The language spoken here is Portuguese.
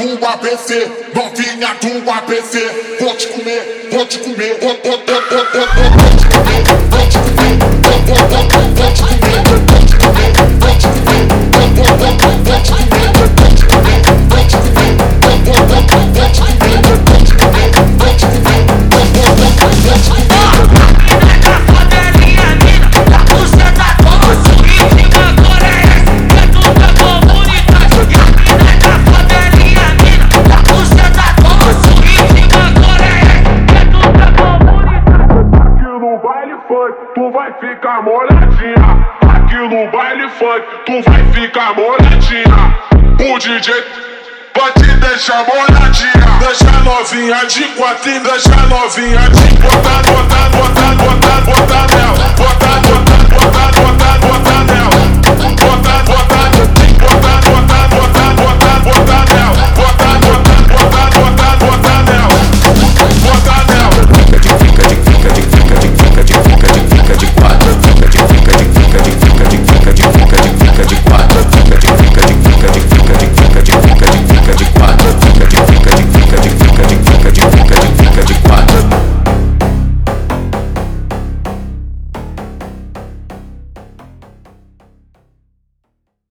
do ABC, novinha do ABC. Vou te comer, vou te comer, vou te comer, vou te comer, vou te comer, vou te comer, vou te comer, vou te comer, vou te comer, vou te comer, vou te comer, vou te comer, vou te comer, vou te comer. Tu vai ficar molhadinha. Aqui no baile funk, tu vai ficar molhadinha. O DJ vai te deixar molhadinha. Deixa novinha de quatro, deixa novinha de botar, botar, botar, botar, botar nela. Botar, botar, botar, botar, botar nela. Botar, botar,